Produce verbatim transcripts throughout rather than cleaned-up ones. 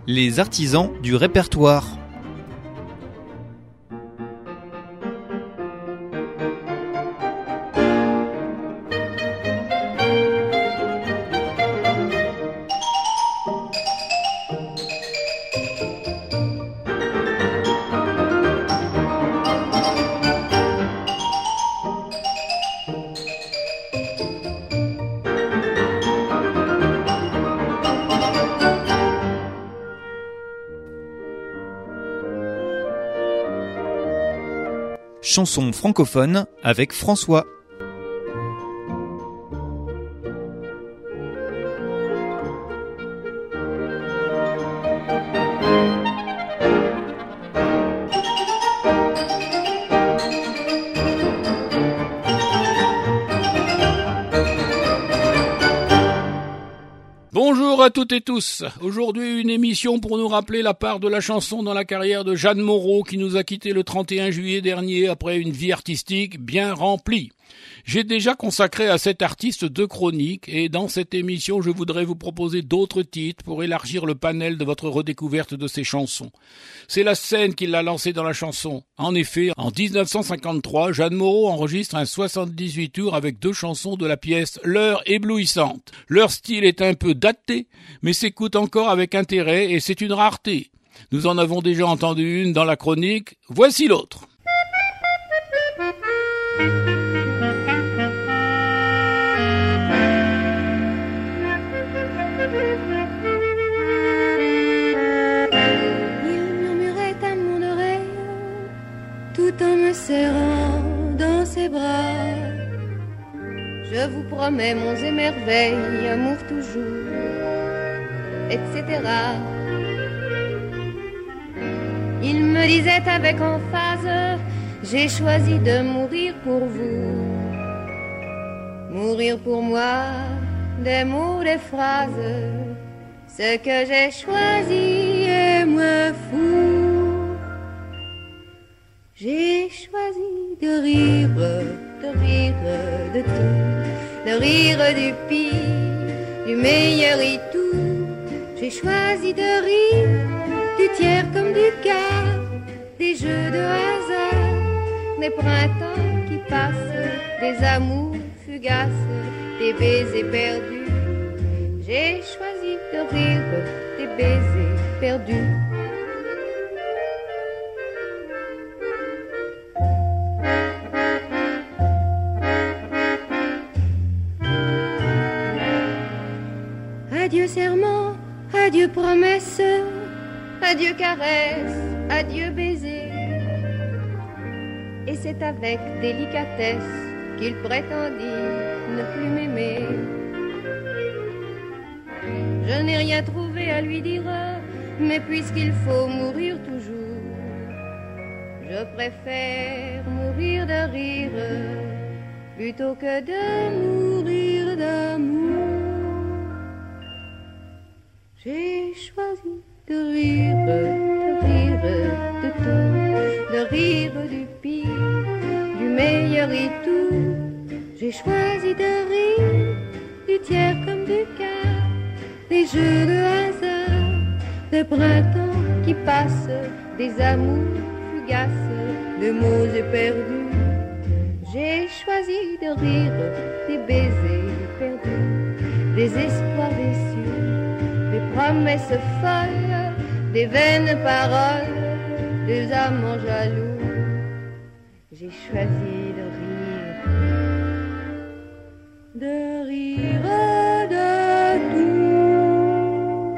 Les artisans du répertoire. Chanson francophone avec François. Bonjour à toutes et tous. Aujourd'hui, une émission pour nous rappeler la part de la chanson dans la carrière de Jeanne Moreau qui nous a quittés le trente et un juillet dernier après une vie artistique bien remplie. J'ai déjà consacré à cet artiste deux chroniques et dans cette émission, je voudrais vous proposer d'autres titres pour élargir le panel de votre redécouverte de ses chansons. C'est la scène qui l'a lancée dans la chanson. En effet, en dix-neuf cent cinquante-trois, Jeanne Moreau enregistre un soixante-dix-huit tours avec deux chansons de la pièce L'heure éblouissante. Leur style est un peu daté, mais s'écoute encore avec intérêt et c'est une rareté. Nous en avons déjà entendu une dans la chronique, voici l'autre. Tout en me serrant dans ses bras, je vous promets monts et merveilles, amour toujours, et cetera. Il me disait avec emphase, j'ai choisi de mourir pour vous, mourir pour moi, des mots, des phrases, ce que j'ai choisi est me fou. J'ai choisi de rire, de rire de tout, de rire du pire, du meilleur et tout. J'ai choisi de rire du tiers comme du quart, des jeux de hasard, des printemps qui passent, des amours fugaces, des baisers perdus. J'ai choisi de rire des baisers perdus. Adieu serment, adieu promesse, adieu caresse, adieu baiser. Et c'est avec délicatesse qu'il prétendit ne plus m'aimer. Je n'ai rien trouvé à lui dire, mais puisqu'il faut mourir toujours, je préfère mourir de rire plutôt que de mourir d'amour. J'ai choisi de rire, de rire de tout, de rire du pire, du meilleur et tout. J'ai choisi de rire du tiers comme du quart, des jeux de hasard, des printemps qui passent, des amours fugaces, des mots éperdus. J'ai choisi de rire des baisers perdus, des espoirs déçus, des promesses folles, des vaines paroles, des amants jaloux. J'ai choisi de rire, de rire de tout.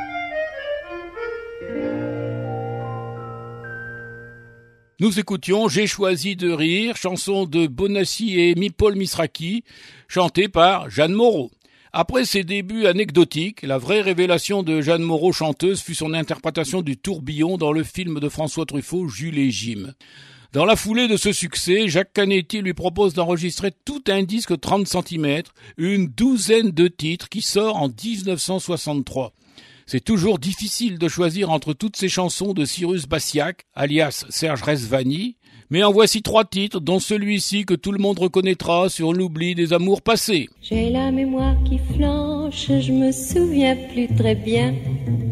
Nous écoutions J'ai choisi de rire, chanson de Bonassi et Mi-Paul Misraki, chantée par Jeanne Moreau. Après ses débuts anecdotiques, la vraie révélation de Jeanne Moreau chanteuse fut son interprétation du tourbillon dans le film de François Truffaut, Jules et Jim. Dans la foulée de ce succès, Jacques Canetti lui propose d'enregistrer tout un disque trente centimètres, une douzaine de titres qui sort en dix-neuf cent soixante-trois. C'est toujours difficile de choisir entre toutes ces chansons de Cyrus Bassiac, alias Serge Rezvani, mais en voici trois titres, dont celui-ci que tout le monde reconnaîtra sur l'oubli des amours passés. J'ai la mémoire qui flanche, je me souviens plus très bien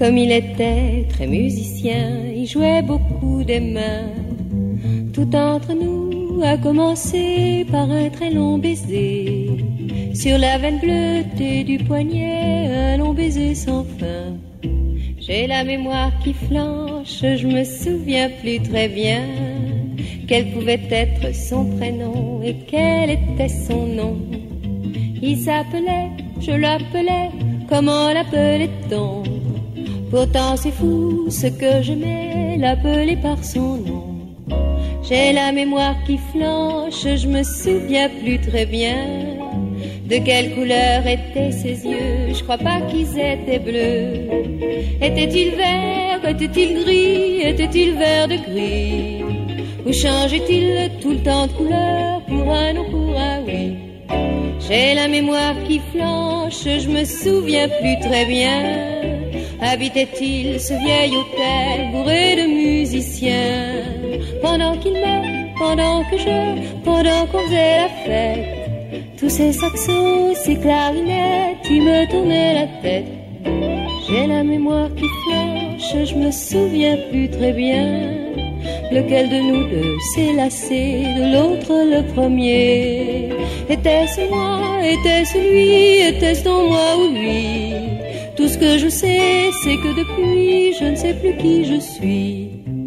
Comme il était très musicien, il jouait beaucoup des mains. Tout entre nous a commencé par un très long baiser. Sur la veine bleutée du poignet, un long baiser sans fin. J'ai la mémoire qui flanche, je me souviens plus très bien quel pouvait être son prénom et quel était son nom. Il s'appelait, je l'appelais, comment l'appelait-on? Pourtant c'est fou ce que j'aimais, l'appeler par son nom. J'ai la mémoire qui flanche, je me souviens plus très bien de quelle couleur étaient ses yeux, je crois pas qu'ils étaient bleus. Était-il vert, était-il gris, était-il vert de gris? Ou changeait-il tout le temps de couleur pour un non, pour un oui? J'ai la mémoire qui flanche, je me souviens plus très bien. Habitait-il ce vieil hôtel bourré de musiciens? Pendant qu'il me, pendant que je, pendant qu'on faisait la fête, tous ces saxos, ces clarinettes, ils me tournaient la tête. J'ai la mémoire qui flanche, je me souviens plus très bien lequel de nous deux s'est lassé de l'autre le premier. Était-ce moi, était-ce lui, était-ce dans moi ou lui? Tout ce que je sais, c'est que depuis, je ne sais plus qui je suis.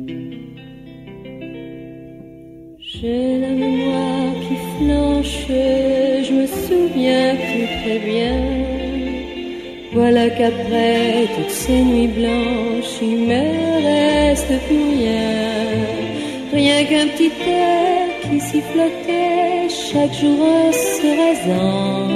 J'ai la mémoire qui flanche, je me souviens plus très bien. Voilà qu'après toutes ces nuits blanches, il me reste plus rien. Rien qu'un petit air qui sifflotait chaque jour en se rasant.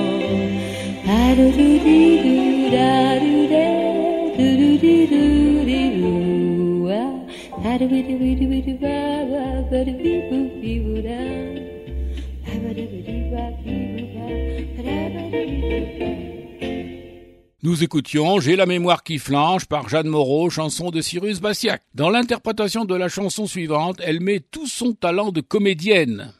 Nous écoutions J'ai la mémoire qui flanche par Jeanne Moreau, chanson de Cyrus Bassiac. Dans l'interprétation de la chanson suivante, elle met tout son talent de comédienne.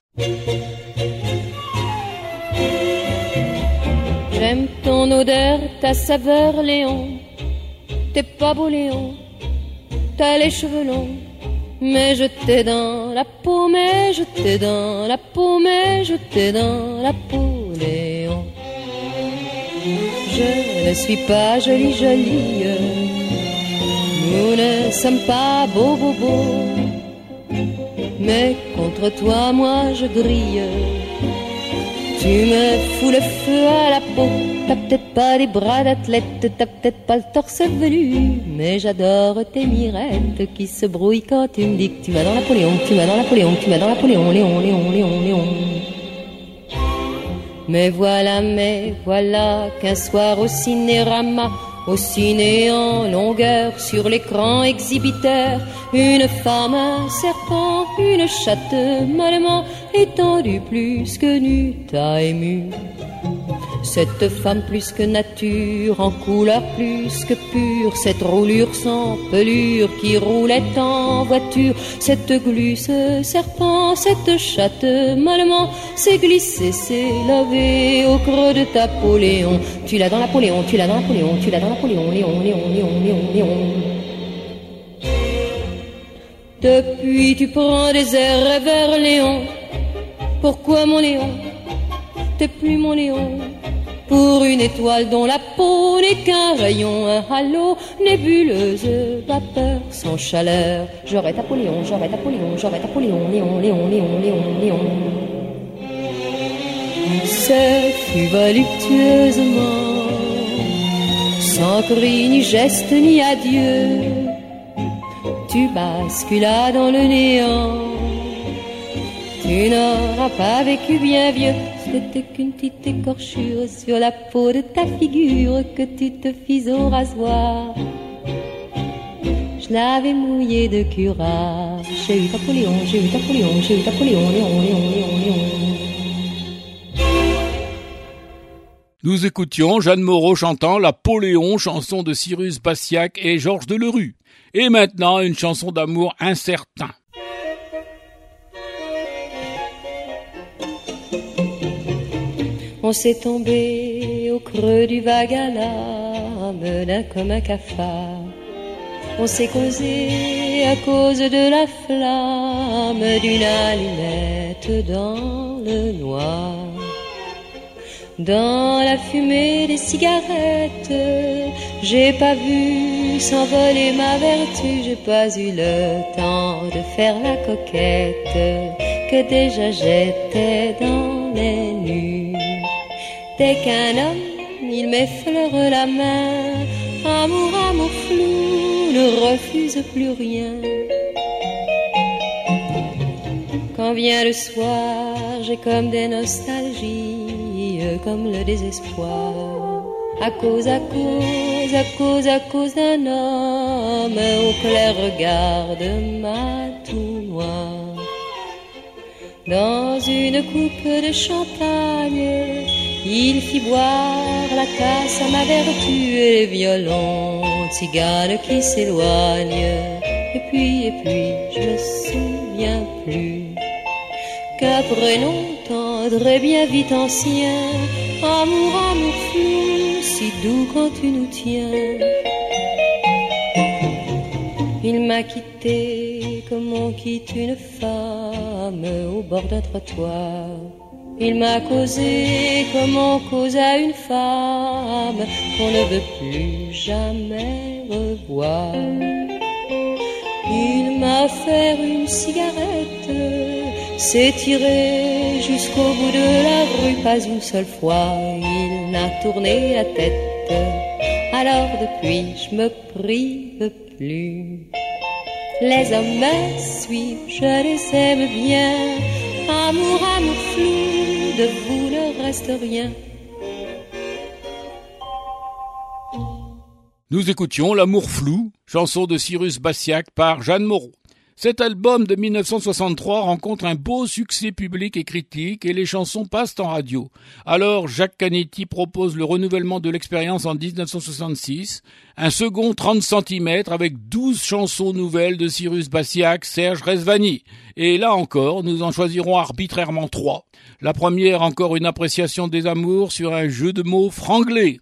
J'aime ton odeur, ta saveur, Léon. T'es pas beau, Léon. T'as les cheveux longs, mais je t'ai dans la peau, mais je t'ai dans la peau, mais je t'ai dans la peau, Léon. Je ne suis pas jolie, jolie. Nous ne sommes pas beaux, beaux, beaux. Mais contre toi, moi, je grille. Tu me fous le feu à la peau. T'as peut-être pas des bras d'athlète, t'as peut-être pas le torse velu, mais j'adore tes mirettes qui se brouillent quand tu me dis que tu vas dans Napoléon, que tu vas dans Napoléon, que tu vas dans Napoléon, Léon, Léon, Léon, Léon. Mais voilà, mais voilà qu'un soir au cinérama, au ciné en longueur, sur l'écran exhibiteur, une femme, un serpent, une chatte mollement étendue plus que nue t'a ému. Cette femme plus que nature, en couleur plus que pure, cette roulure sans pelure qui roulait en voiture, cette glu, ce serpent, cette chatte mollement s'est glissée, s'est lavée au creux de ta peau, Léon. Tu l'as dans Napoléon, tu l'as dans Napoléon, tu l'as dans Napoléon, Léon, Léon, Léon, Léon, Léon. Depuis tu prends des airs vers Léon. Pourquoi mon Léon, t'es plus mon Léon? Pour une étoile dont la peau n'est qu'un rayon, un halo, nébuleuse, vapeur sans chaleur. J'aurais Napoléon, j'aurais Napoléon, j'aurais Napoléon, Léon, Léon, Léon, Léon, Léon. Ce fut voluptueusement, sans cri, ni geste, ni adieu. Tu basculas dans le néant. Tu n'auras pas vécu bien vieux. C'était qu'une petite écorchure sur la peau de ta figure que tu te fis au rasoir. Je l'avais mouillé de curare. J'ai eu Napoléon, j'ai eu Napoléon, j'ai eu Napoléon, Léon, Léon, Léon, Léon. Nous écoutions Jeanne Moreau chantant Napoléon, chanson de Cyrus Bassiac et Georges Delerue. Et maintenant, une chanson d'amour incertain. On s'est tombé au creux du vague à l'âme d'un comme un cafard. On s'est causé à cause de la flamme d'une allumette dans le noir. Dans la fumée des cigarettes, j'ai pas vu s'envoler ma vertu, j'ai pas eu le temps de faire la coquette, que déjà j'étais dans les nues. Dès qu'un homme, il m'effleure la main, amour, amour flou, ne refuse plus rien. Quand vient le soir, j'ai comme des nostalgies, comme le désespoir, à cause, à cause, à cause, à cause d'un homme au clair regard de matou noir. Dans une coupe de champagne, il fit boire la casse à ma vertu et les violons tziganes qui s'éloignent. Et puis, et puis, je me souviens plus qu'après longtemps, très bien vite ancien, amour, amour flou, si doux quand tu nous tiens. Il m'a quitté comme on quitte une femme au bord d'un trottoir. Il m'a causé comme on cause à une femme qu'on ne veut plus jamais revoir. Il m'a offert une cigarette, s'est tiré jusqu'au bout de la rue, pas une seule fois il n'a tourné la tête. Alors depuis je me prive plus. Les hommes me suivent, je les aime bien. Amour, amour flou, de vous ne reste rien. Nous écoutions L'amour flou, chanson de Cyrus Bassiac par Jeanne Moreau. Cet album de dix-neuf cent soixante-trois rencontre un beau succès public et critique et les chansons passent en radio. Alors Jacques Canetti propose le renouvellement de l'expérience en dix-neuf cent soixante-six, un second trente centimètres avec douze chansons nouvelles de Cyrus Bassiac, Serge Rezvani. Et là encore, nous en choisirons arbitrairement trois. La première, encore une appréciation des amours sur un jeu de mots franglais.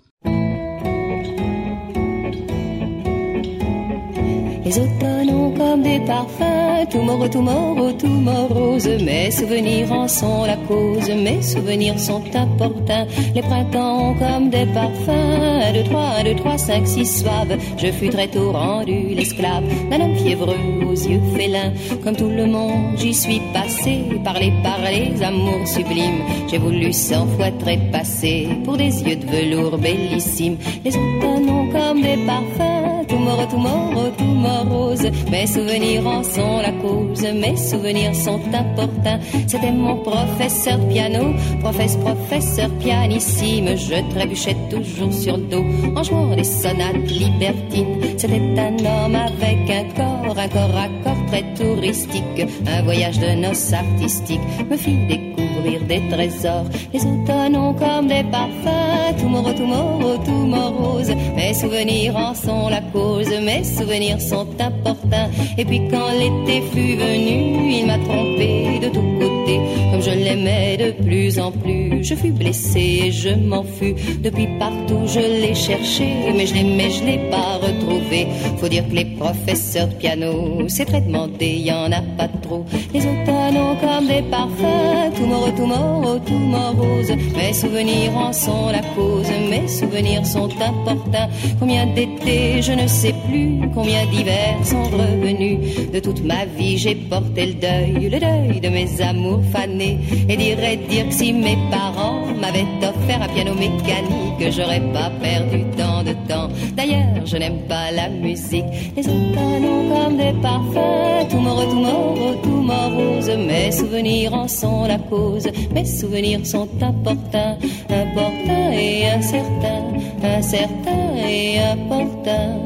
Les automnes ont comme des parfums, tomorrow, tomorrow, tomorrow. Mes souvenirs en sont la cause, mes souvenirs sont importuns. Les printemps ont comme des parfums, un, deux, trois, un, deux, trois, cinq, six suaves. Je fus très tôt rendu l'esclave d'un homme fiévreux aux yeux félins. Comme tout le monde, j'y suis passé, parlé par les amours sublimes. J'ai voulu cent fois trépasser pour des yeux de velours bellissimes. Les automnes ont comme des parfums, tomorrow, tomorrow, tomorrow. Mes souvenirs en sont la cause, mes souvenirs sont importants. C'était mon professeur de piano, professe, professeur pianissime. Je trébuchais toujours sur le dos en jouant des sonates libertines. C'était un homme avec un corps, un corps à corps très touristique. Un voyage de noces artistiques me fit découvrir des trésors. Les automnes ont comme des parfums, tomorrow, tomorrow, tomorrow. Mes souvenirs en sont la cause, mes souvenirs sont importants. Et puis quand l'été fut venu, il m'a trompé de tous côtés. Comme je l'aimais de plus en plus, je fus blessé et je m'en fus. Depuis partout je l'ai cherché, mais je l'ai, mais je l'ai pas retrouvé. Faut dire que les professeurs de piano, c'est très demandé, y en a pas trop. Les automnes ont comme des parfums, tomorrow, tomorrow, tomorrow. Mes souvenirs en sont la cause, mes souvenirs sont importants. Combien d'étés je ne sais plus, combien d'hivers sont revenus. De toute ma vie j'ai porté le deuil, le deuil de mes amours fanés. Et dirait dire que si mes parents m'avaient offert un piano mécanique, j'aurais pas perdu tant de temps. D'ailleurs je n'aime pas la musique. Les automnes ont comme des parfums, tomorrow, tomorrow, tomorrow. Mes souvenirs en sont la cause, mes souvenirs sont importants. Importants et incertains, incertains et importants.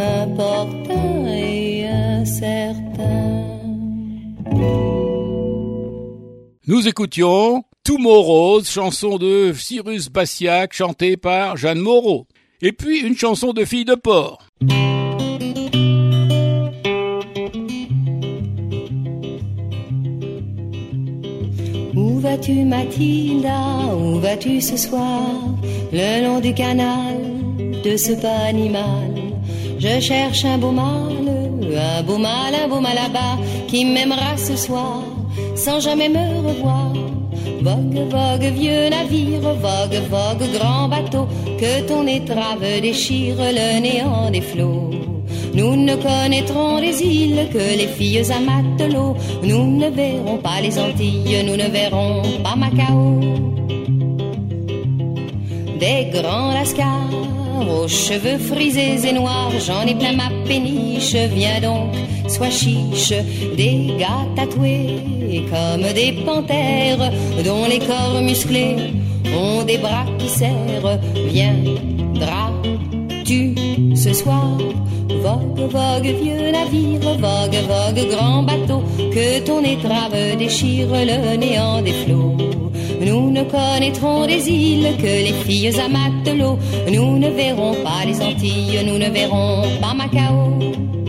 Important et incertain. Nous écoutions Tomorrow, chanson de Cyrus Bassiac chantée par Jeanne Moreau. Et puis une chanson de Fille de Port. Où vas-tu Mathilda, où vas-tu ce soir, le long du canal de ce pas animal? Je cherche un beau mâle, un beau mâle, un beau mâle là-bas, qui m'aimera ce soir, sans jamais me revoir. Vogue, vogue, vieux navire, vogue, vogue, grand bateau, que ton étrave déchire le néant des flots. Nous ne connaîtrons les îles que les filles à matelot. Nous ne verrons pas les Antilles, nous ne verrons pas Macao. Des grands lascars aux cheveux frisés et noirs, j'en ai plein ma péniche, viens donc, sois chiche. Des gars tatoués comme des panthères, dont les corps musclés ont des bras qui serrent. Viendras-tu ce soir? Vogue, vogue, vieux navire, vogue, vogue, grand bateau, que ton étrave déchire le néant des flots. Nous ne connaîtrons des îles que les filles à matelot. Nous ne verrons pas les Antilles, nous ne verrons pas Macao.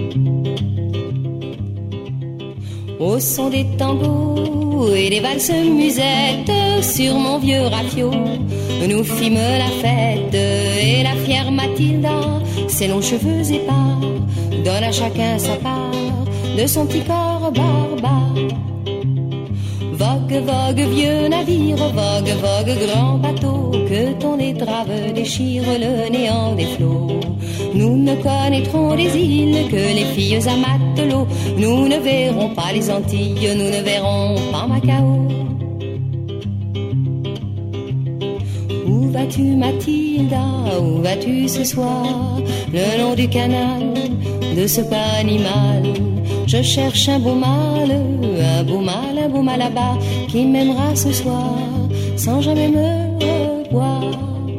Au son des tangos et des valses musettes, sur mon vieux rafio, nous fîmes la fête. Et la fière Mathilda, ses longs cheveux épars, donne à chacun sa part de son petit corps barbare. Vogue, vogue, vieux navire, vogue, vogue, grand bateau, que ton étrave déchire le néant des flots. Nous ne connaîtrons les îles que les filles à matelot. Nous ne verrons pas les Antilles, nous ne verrons pas Macao. Où vas-tu, Mathilda, où vas-tu ce soir, le long du canal de ce pas animal? Je cherche un beau mâle, un beau mâle, un beau mâle là-bas, qui m'aimera ce soir, sans jamais me revoir.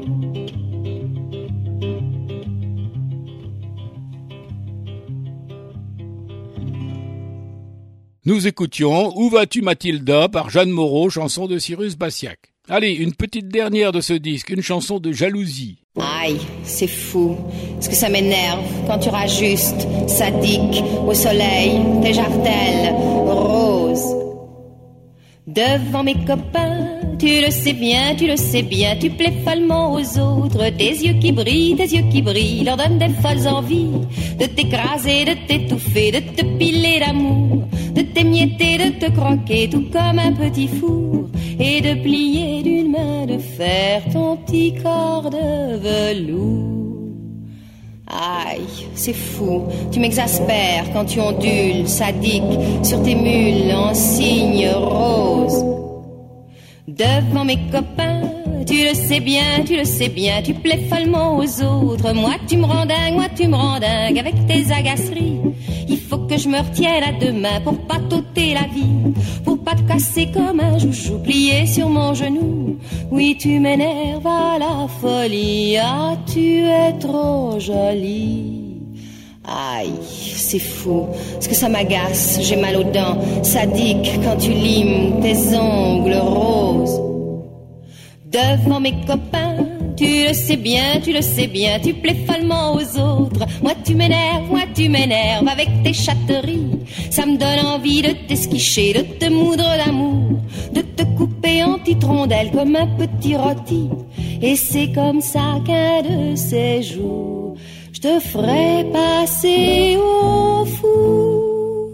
Nous écoutions Où vas-tu Mathilda par Jeanne Moreau, chanson de Cyrus Bassiac. Allez, une petite dernière de ce disque, une chanson de jalousie. Aïe, c'est fou, ce que ça m'énerve quand tu rajustes, sadique, au soleil, tes jartelles roses. Devant mes copains, tu le sais bien, tu le sais bien, tu plais follement aux autres. Tes yeux qui brillent, tes yeux qui brillent, leur donnent des folles envies de t'écraser, de t'étouffer, de te piler d'amour, de t'émietter, de te croquer, tout comme un petit four, et de plier d'une main de fer ton petit corps de velours. Aïe, c'est fou, tu m'exaspères quand tu ondules, sadique, sur tes mules en cygne rose. Devant mes copains, tu le sais bien, tu le sais bien, tu plais follement aux autres. Moi tu me rends dingue, moi tu me rends dingue avec tes agaceries. Il faut que je me retienne à deux mains pour pas t'ôter la vie, pour pas te casser comme un joujou plié sur mon genou. Oui, tu m'énerves à la folie, ah tu es trop jolie. Aïe, c'est fou, ce que ça m'agace, j'ai mal aux dents, sadique quand tu limes tes ongles roses. Devant mes copains, tu le sais bien, tu le sais bien, tu plais follement aux autres. Moi tu m'énerves, moi tu m'énerves avec tes chatteries. Ça me donne envie de t'esquicher, de te moudre d'amour, de te couper en petites rondelles comme un petit rôti. Et c'est comme ça qu'un de ces jours, je te ferai passer au four.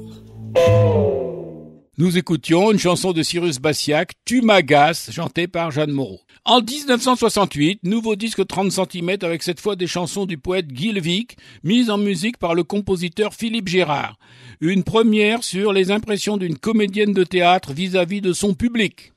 Nous écoutions une chanson de Cyrus Bassiac, Tu m'agaces, chantée par Jeanne Moreau. En dix-neuf cent soixante-huit, nouveau disque trente centimètres avec cette fois des chansons du poète Guy Levic, mises en musique par le compositeur Philippe Gérard. Une première sur les impressions d'une comédienne de théâtre vis-à-vis de son public.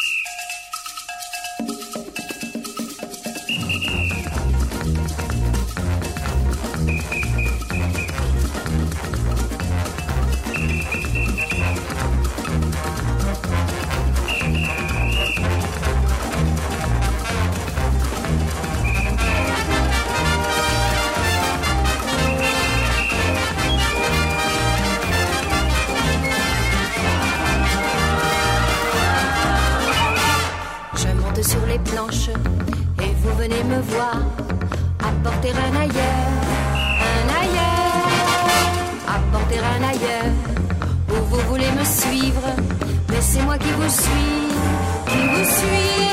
Sur les planches et vous venez me voir apporter un ailleurs, un ailleurs, apporter un ailleurs où vous voulez me suivre, mais c'est moi qui vous suis, qui vous suis.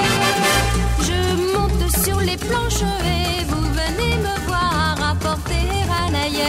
Je monte sur les planches et vous venez me voir apporter un ailleurs.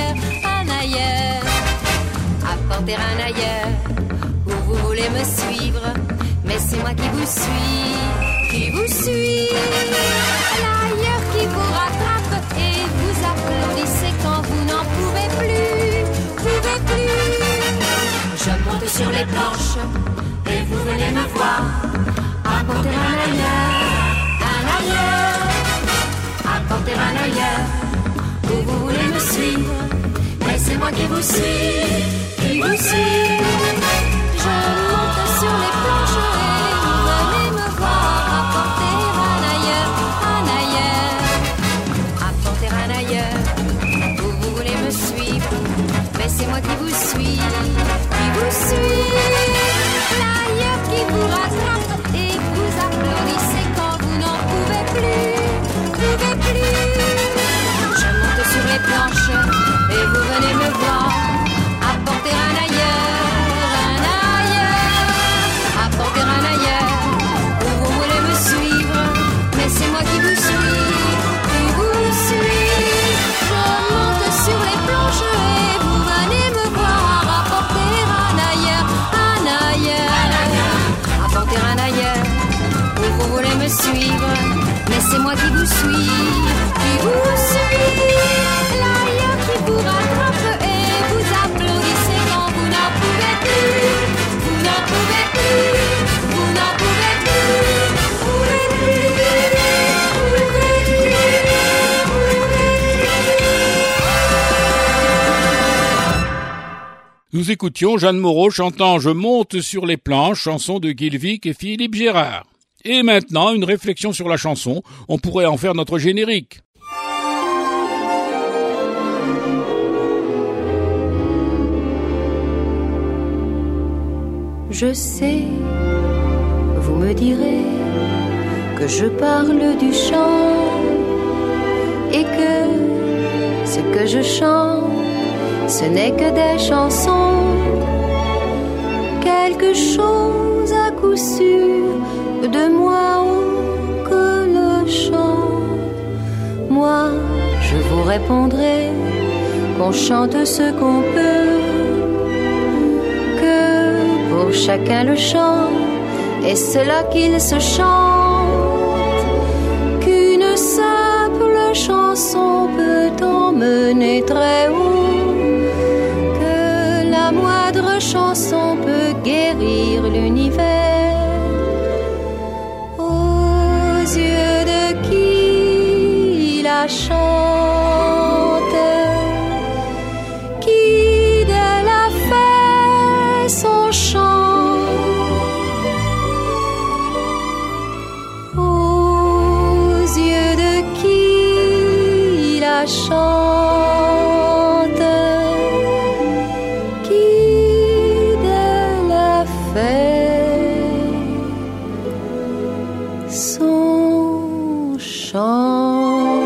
me suivre, mais c'est moi qui vous suis, qui vous suis. L'ailleurs qui vous rattrape et vous applaudissez quand vous n'en pouvez plus, pouvez plus. Je monte sur les planches et vous venez me voir, apporter un ailleurs, un ailleurs, apporter un ailleurs, où vous voulez me suivre, mais c'est moi qui vous suis, qui vous suis. Je monte sur les planches et vous venez me voir, apporter un ailleurs, un ailleurs, apporter un ailleurs, où vous voulez me suivre, mais c'est moi qui vous suis, qui vous suis. L'ailleurs qui vous rattrape et vous applaudissez quand vous n'en pouvez plus, pouvez plus. Je monte sur les planches et vous venez me voir, apporter un ailleurs, un ailleurs, apporter un ailleurs, où vous voulez me suivre, mais c'est moi qui vous suis, qui vous suis. Je monte sur les planches et vous venez me voir, apporter un ailleurs, un ailleurs, apporter un ailleurs, où vous voulez me suivre, mais c'est moi qui vous suis, qui vous suis. L'ailleurs qui vous rattrape et vous applaudissez quand vous n'en pouvez plus, vous n'en pouvez plus, vous n'en pouvez plus, pouvez plus, pouvez plus. Nous écoutions Jeanne Moreau chantant « Je monte sur les planches », chanson de Guilvic et Philippe Gérard. Et maintenant, une réflexion sur la chanson, on pourrait en faire notre générique. Je sais, vous me direz que je parle du chant et que ce que je chante, ce n'est que des chansons. Quelque chose à coup sûr de moi oh, que le chant. Moi, je vous répondrai qu'on chante ce qu'on peut, que pour chacun le chant est cela qu'il se chante, qu'une simple chanson peut emmener très haut, que la moindre chanson peut guérir l'univers. Aux yeux de qui la chante, qui de la fait son chant, aux yeux de qui la chante, qui de la fait son chant.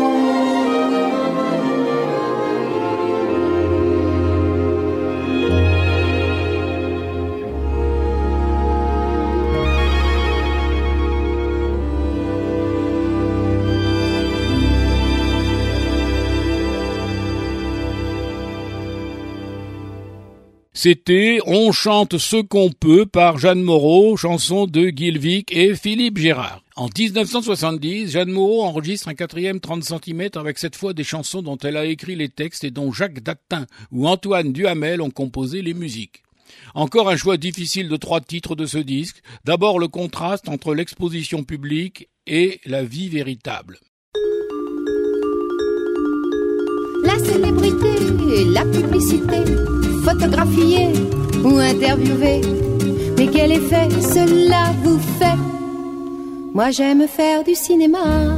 C'était « On chante ce qu'on peut » par Jeanne Moreau, chanson de Guilvic et Philippe Gérard. En dix-neuf cent soixante-dix, Jeanne Moreau enregistre un quatrième trente centimètres avec cette fois des chansons dont elle a écrit les textes et dont Jacques Datin ou Antoine Duhamel ont composé les musiques. Encore un choix difficile de trois titres de ce disque. D'abord le contraste entre l'exposition publique et la vie véritable. La célébrité, la publicité, photographier ou interviewer, mais quel effet cela vous fait? Moi j'aime faire du cinéma,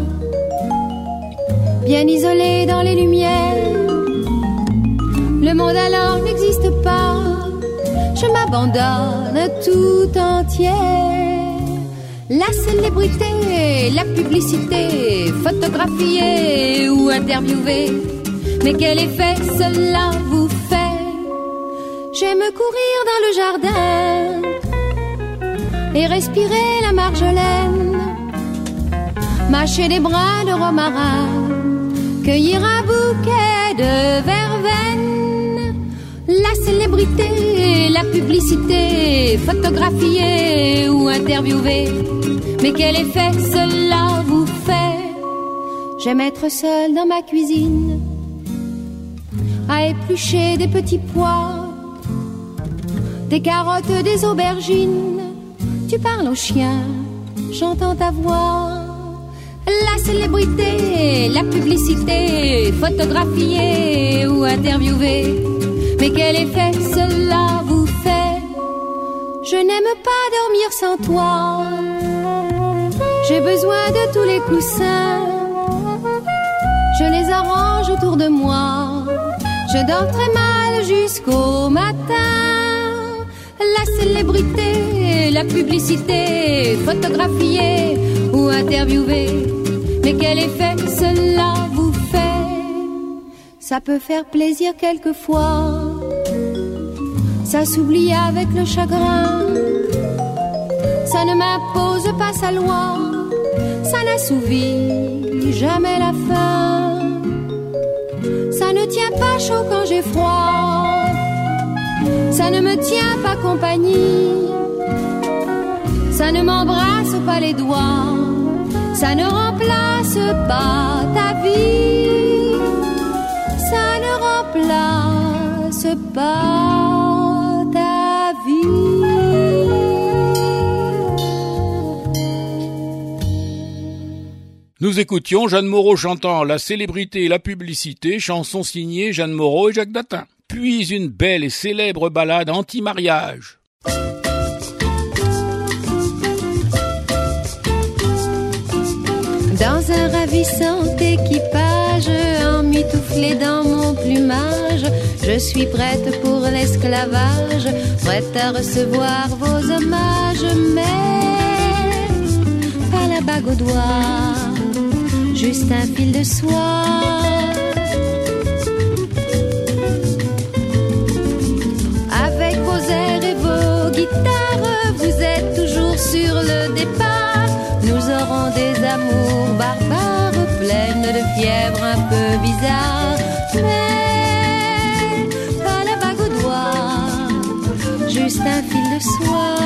bien isolé dans les lumières. Le monde alors n'existe pas, je m'abandonne tout entière. La célébrité, la publicité, photographier ou interviewer, mais quel effet cela vous fait? J'aime courir dans le jardin et respirer la marjolaine, mâcher des brins de romarin, cueillir un bouquet de verveine. La célébrité, la publicité, photographiée ou interviewée. Mais quel effet cela vous fait? J'aime être seule dans ma cuisine, à éplucher des petits pois, des carottes, des aubergines. Tu parles au chien, j'entends ta voix. La célébrité, la publicité, photographiée ou interviewée. Mais quel effet cela vous fait? Je n'aime pas dormir sans toi. J'ai besoin de tous les coussins. Je les arrange autour de moi. Je dors très mal jusqu'au matin. La célébrité, la publicité, photographiée ou interviewée. Mais quel effet cela vous fait? Ça peut faire plaisir quelquefois. Ça s'oublie avec le chagrin. Ça ne m'impose pas sa loi. Ça n'assouvit jamais la faim. Ça ne tient pas chaud quand j'ai froid. Ça ne me tient pas compagnie. Ça ne m'embrasse pas les doigts. Ça ne remplace pas ta vie. Ça ne remplace pas ta vie. Nous écoutions Jeanne Moreau chantant La célébrité et la publicité, chanson signée Jeanne Moreau et Jacques Datin. Puis une belle et célèbre ballade anti-mariage. Dans un ravissant équipage, emmitouflé dans mon plumage, je suis prête pour l'esclavage, prête à recevoir vos hommages, mais pas la bague au doigt, juste un fil de soie. Avec vos airs et vos guitares, vous êtes toujours sur le départ. Nous aurons des amours barbares, pleines de fièvre un peu bizarre. Mais pas la bague au doigt, juste un fil de soie.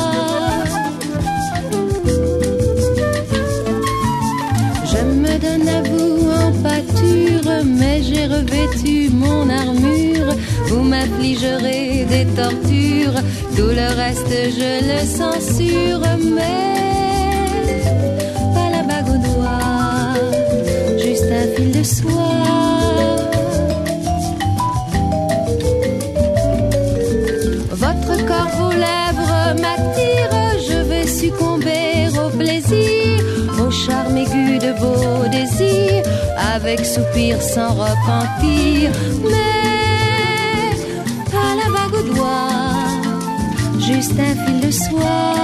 Je me donne à vous en pâture, mais j'ai revêtu mon armure. Vous m'affligerez des tortures, tout le reste je le censure. Mais juste un fil de soie. Votre corps, vos lèvres m'attirent. Je vais succomber au plaisir, au charme aigu de vos désirs, avec soupir sans repentir. Mais pas la bague au doigt, juste un fil de soie.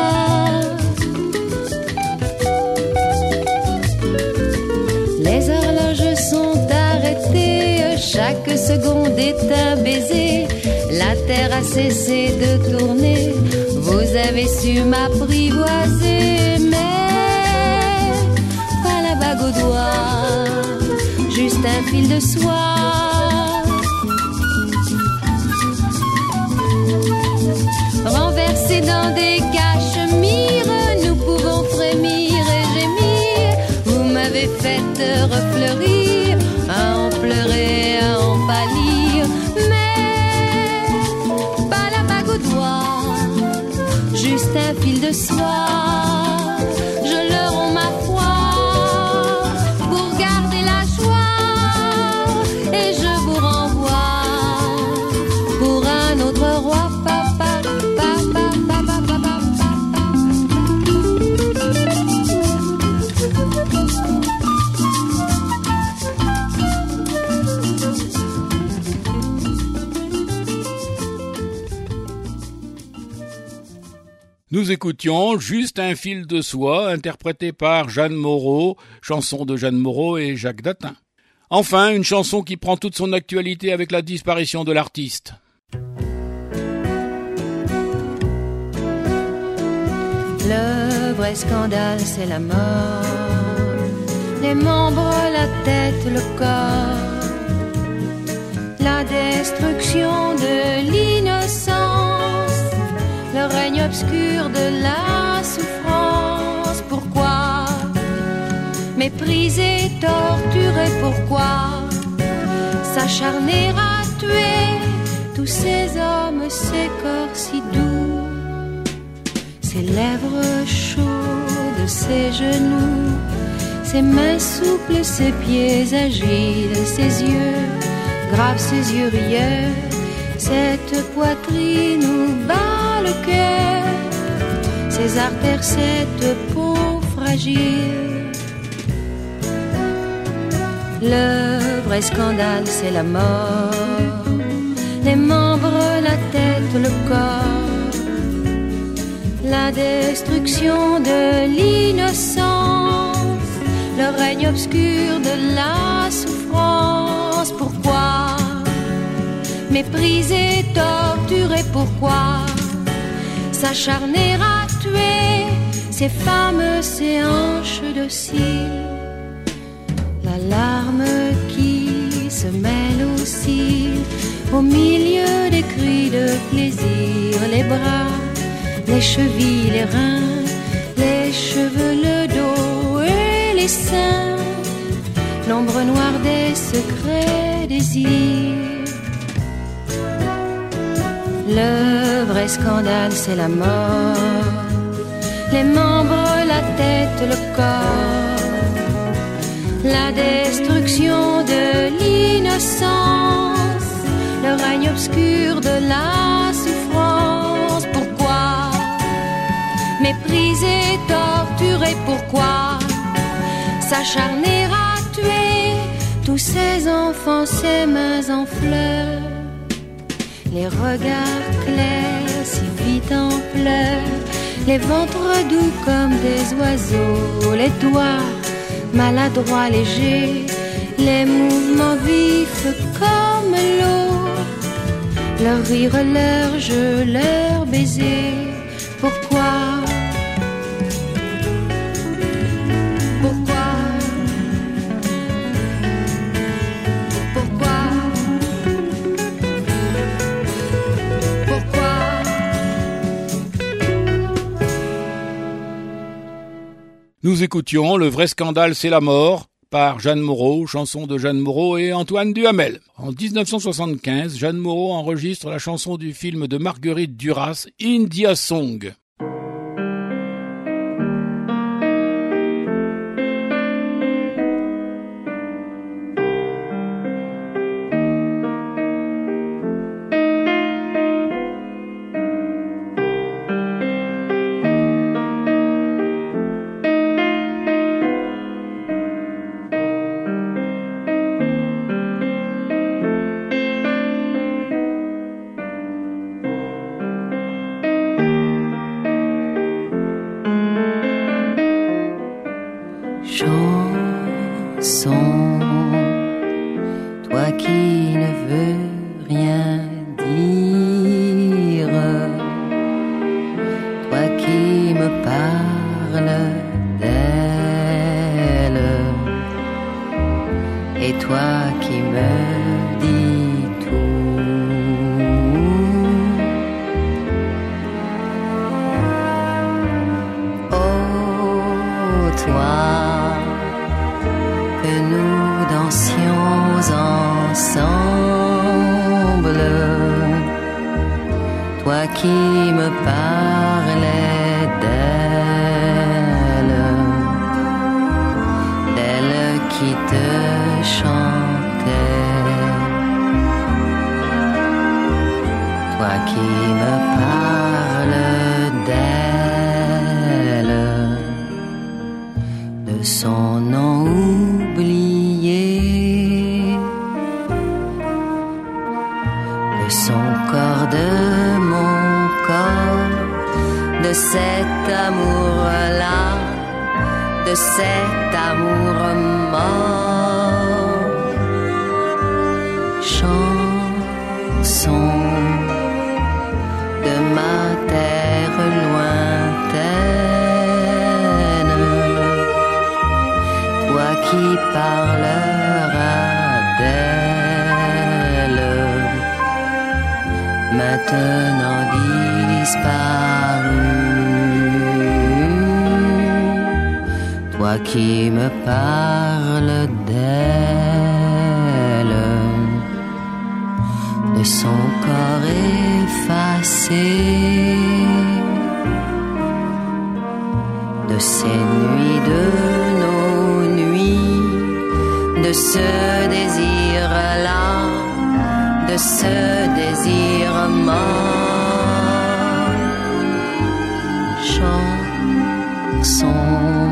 Les horloges sont arrêtées, chaque seconde est un baiser. La terre a cessé de tourner, vous avez su m'apprivoiser. Mais pas la bague au doigt, juste un fil de soie. Renversés dans des cachemires, nous pouvons frémir et gémir. Vous m'avez fait refleurir, à en pleurer, à en pâlir. Mais pas la bague au doigt, juste un fil de soie. Je leur rends ma foi pour garder la joie, et je vous renvoie pour un autre roi. Papa, papa, papa, papa. Nous écoutions Juste un fil de soie, interprété par Jeanne Moreau, chanson de Jeanne Moreau et Jacques Datin. Enfin, une chanson qui prend toute son actualité avec la disparition de l'artiste. Le vrai scandale, c'est la mort. Les membres, la tête, le corps. La destruction de l'innocence, le règne obscur de la souffrance. Pourquoi mépriser, torturer, pourquoi s'acharner à tuer tous ces hommes, ces corps si doux, ces lèvres chaudes, ces genoux, ses mains souples, ses pieds agiles, ses yeux graves, ses yeux rieurs, cette poitrine où bat le cœur, ses artères, cette peau fragile. Le vrai scandale, c'est la mort, les membres, la tête, le corps, la destruction de l'innocence, le règne obscur de la souffrance. Pourquoi mépriser, torturer, pourquoi s'acharner à tuer ces femmes, ces hanches dociles, la larme qui se mêle aux cils, au milieu des cris de plaisir, les bras, les chevilles, les reins, les cheveux, le dos et les seins, l'ombre noire des secrets désirs. Le vrai scandale, c'est la mort, les membres, la tête, le corps, la destruction de l'innocence, le règne obscur de la souffrance. Pourquoi mépriser, torturer, pourquoi s'acharner à tuer tous ces enfants, ces mains en fleurs, les regards clairs si vite en pleurs, les ventres doux comme des oiseaux, les doigts maladroits, légers, les mouvements vifs comme l'eau, leur rire, leur jeu, leur baiser. Pourquoi Pourquoi Pourquoi Pourquoi Nous écoutions Le vrai scandale, c'est la mort par Jeanne Moreau, chanson de Jeanne Moreau et Antoine Duhamel. En dix-neuf cent soixante-quinze, Jeanne Moreau enregistre la chanson du film de Marguerite Duras, India Song. maintenant disparu. Toi qui me parles d'elle, de son corps effacé, de ces nuits, de nos nuits, de ce désir-là, de ce désir mort. Chanson,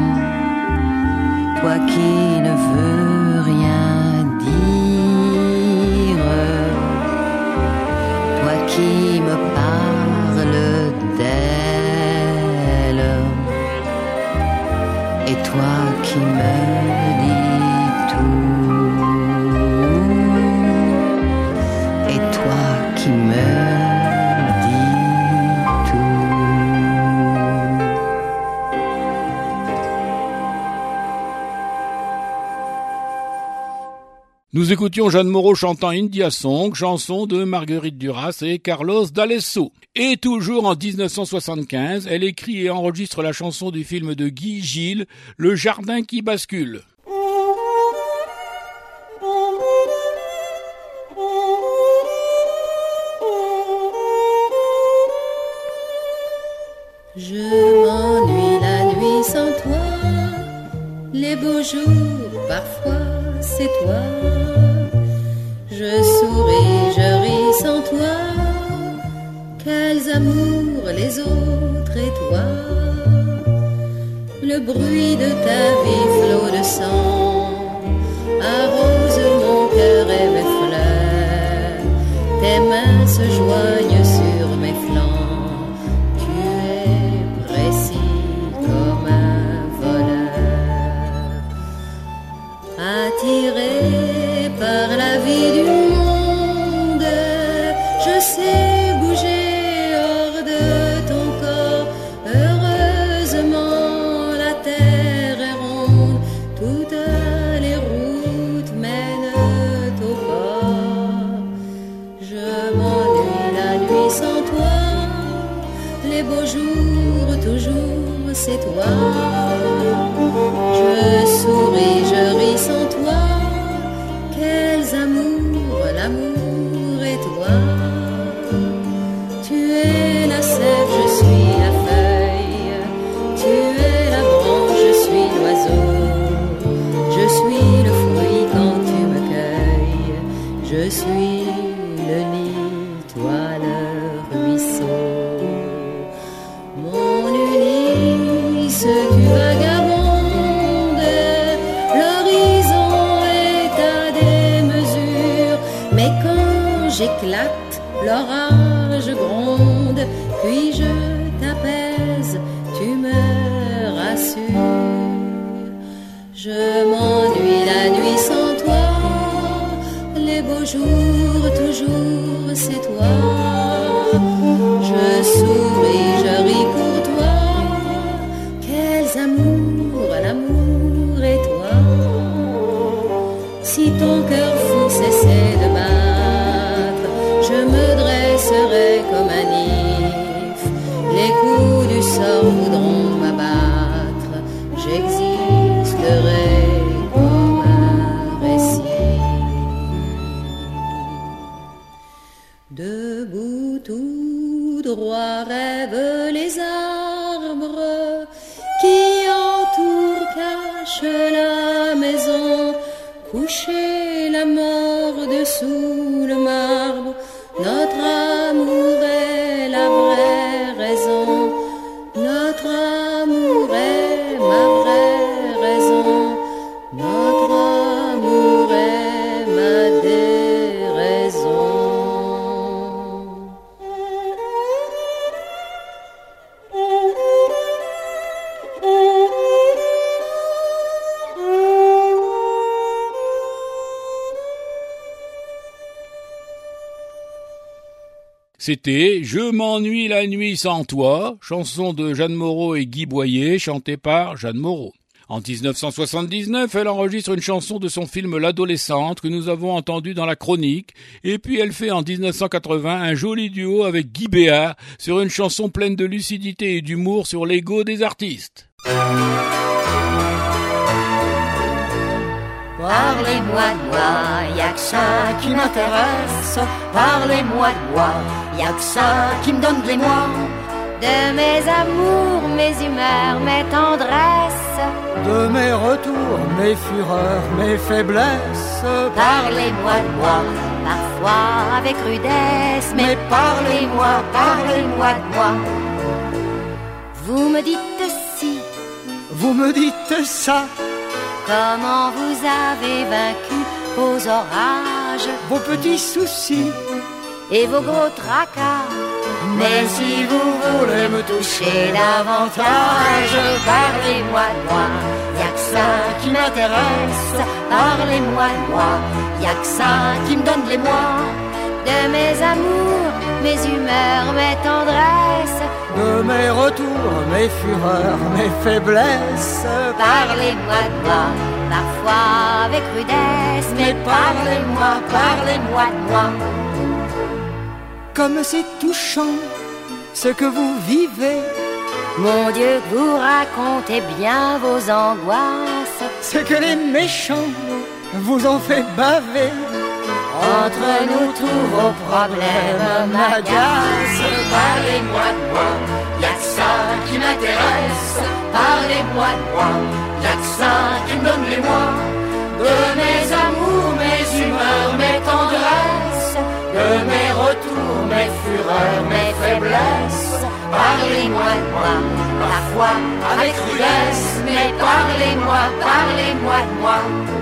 toi qui ne veux rien dire, toi qui me parles d'elle, et toi qui me dis tout, et toi qui me dis tout. Nous écoutions Jeanne Moreau chantant India Song, chanson de Marguerite Duras et Carlos D'Alesso. Et toujours en dix-neuf cent soixante-quinze, elle écrit et enregistre la chanson du film de Guy Gilles, Le jardin qui bascule. Je m'ennuie la nuit sans toi, les beaux jours parfois c'est toi. Je souris, je ris sans toi, quels amours les autres et toi. Le bruit de ta vie, flot de sang, arrose mon cœur et mes fleurs. Tes mains se joignent sur mes flancs, tu es précis comme un voleur. Attiré par la vie du monde, je sais bouger hors de ton corps. Heureusement la terre est ronde, toutes les routes mènent au port. Je m'ennuie la nuit sans toi, les beaux jours toujours c'est toi. Je souris, je ris sans toi, quels amours, l'amour et toi. Tu es la sève, je suis la feuille, tu es la branche, je suis l'oiseau. Je suis le fruit quand tu me cueilles, je suis le nid, toi le ruisseau. Mon Ulysse, tu vagabondes, l'horizon est à démesure, mais quand j'éclate, l'orage gronde, puis je t'apaise, tu me rassures. Je m'ennuie la nuit sans toi, les beaux jours toujours c'est toi. Je souris, je ris pour toi, quels amours, l'amour et toi. Si ton cœur fou cessait de battre, je me dresserai comme un if. Les coups du sort voudront m'abattre, j'existerai comme un récit. Debout tout droit rêvent les arbres qui entourent, cachent la maison. Coucher la mort dessous le marbre, notre amour est la vraie raison. Notre amour est ma vraie raison. Notre amour est ma déraison. C'était « Je m'ennuie la nuit sans toi », chanson de Jeanne Moreau et Guy Boyer, chantée par Jeanne Moreau. En dix-neuf cent soixante-dix-neuf, elle enregistre une chanson de son film L'Adolescente que nous avons entendue dans la chronique, et puis elle fait en dix-neuf cent quatre-vingts un joli duo avec Guy Béard sur une chanson pleine de lucidité et d'humour sur l'ego des artistes. Parlez-moi de moi, y'a que ça qui m'intéresse. Parlez-moi de moi, y'a que ça qui me donne de l'émoi. De mes amours, mes humeurs, mes tendresses. De mes retours, mes fureurs, mes faiblesses. Parlez-moi de moi, Parfois avec rudesse, mais parlez-moi, parlez-moi de moi. Vous me dites si, Vous me dites ça, comment vous avez vaincu vos orages vos petits soucis. et vos gros tracas. Mais si vous voulez me toucher davantage, parlez-moi de moi, y'a que ça qui m'intéresse. Parlez-moi de moi, y'a que ça qui me donne de l'émoi. De mes amours, mes humeurs, mes tendresses. De mes retours, mes fureurs, mes faiblesses. Parlez-moi de moi, Parfois avec rudesse, mais parlez-moi, parlez-moi de moi. Comme c'est touchant ce que vous vivez, mon Dieu, que vous racontez bien vos angoisses. c'est que les méchants vous ont fait baver. Entre nous tous vos problèmes m'agacent. Parlez-moi de moi, y'a que ça qui m'intéresse. Parlez-moi de moi, y'a que ça qui me donne l'émoi. De mes amours, mes humeurs, mes tendresses. De mes retours, mes fureurs, mes faiblesses. Parlez-moi de moi, parfois avec rudesse. Mais parlez-moi, parlez-moi de moi.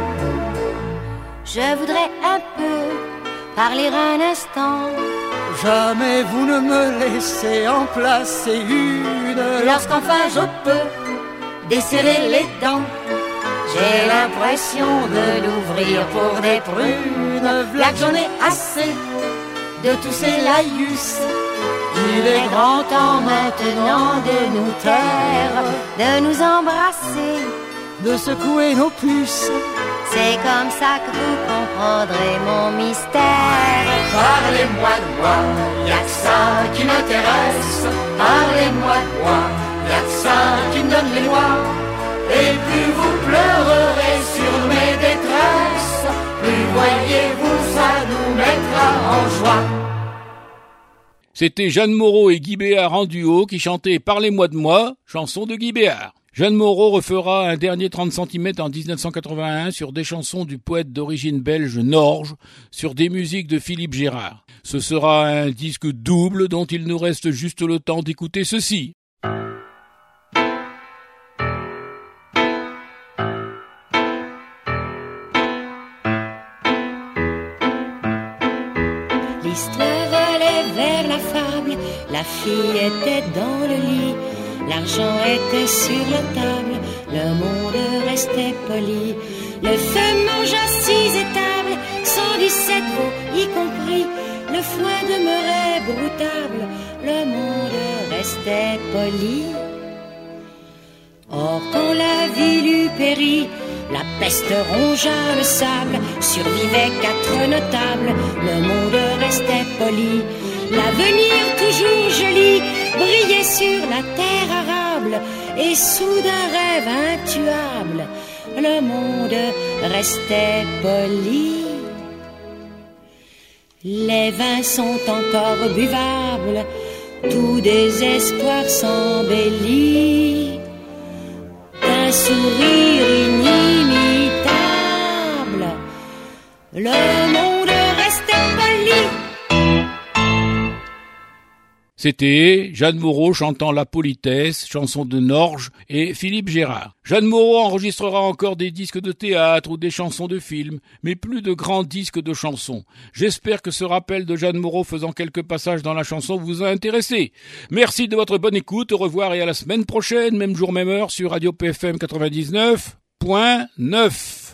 Je voudrais un peu parler un instant. Jamais vous ne me laissez en placer une. Lorsqu'enfin je peux desserrer les dents, j'ai l'impression de l'ouvrir pour des prunes. V'là que j'en ai assez de tous ces laïus. Il est grand temps maintenant de nous taire, De nous embrasser, de secouer nos puces. c'est comme ça que vous comprendrez mon mystère. Parlez-moi de moi, y'a que ça qui m'intéresse. Parlez-moi de moi, y'a que ça qui me donne l'émoi. Et plus vous pleurerez sur mes détresses, plus voyez-vous ça nous mettra en joie. C'était Jeanne Moreau et Guy Béard en duo qui chantaient Parlez-moi de moi, chanson de Guy Béard. Jeanne Moreau refera un dernier trente centimètres en dix-neuf cent quatre-vingt-un sur des chansons du poète d'origine belge Norge, sur des musiques de Philippe Gérard. Ce sera un disque double dont il nous reste juste le temps d'écouter ceci. L'histoire allait vers la fable, la fille était dans le lit, l'argent était sur la table, le monde restait poli. Le feu mangea six étables, cent dix-sept veaux y compris, le foin demeurait broutable, le monde restait poli. Or quand la ville eut péri, la peste rongea le sable, survivaient quatre notables, le monde restait poli. L'avenir toujours joli brillait sur la terre arable, et sous d'un rêve intuable, le monde restait poli. Les vins sont encore buvables, tout désespoir s'embellit. Un sourire inimitable, le monde restait poli. C'était Jeanne Moreau chantant La Politesse, chanson de Norge, et Philippe Gérard. Jeanne Moreau enregistrera encore des disques de théâtre ou des chansons de films, mais plus de grands disques de chansons. J'espère que ce rappel de Jeanne Moreau faisant quelques passages dans la chanson vous a intéressé. Merci de votre bonne écoute, au revoir et à la semaine prochaine, même jour, même heure, sur Radio P F M quatre-vingt-dix-neuf point neuf.